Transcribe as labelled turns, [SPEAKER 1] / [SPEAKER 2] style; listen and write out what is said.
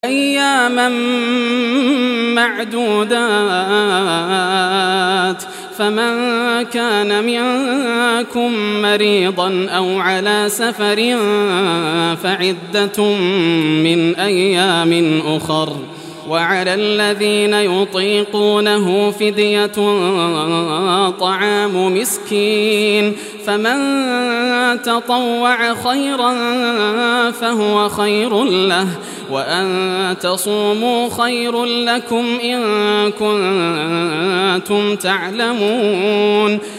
[SPEAKER 1] أياما معدودات فمن كان منكم مريضا أو على سفر فعدة من أيام أخر وعلى الذين يطيقونه فدية طعام مسكين فمن تطوع خيرا فهو خير له وأن تصوموا خير لكم إن كنتم تعلمون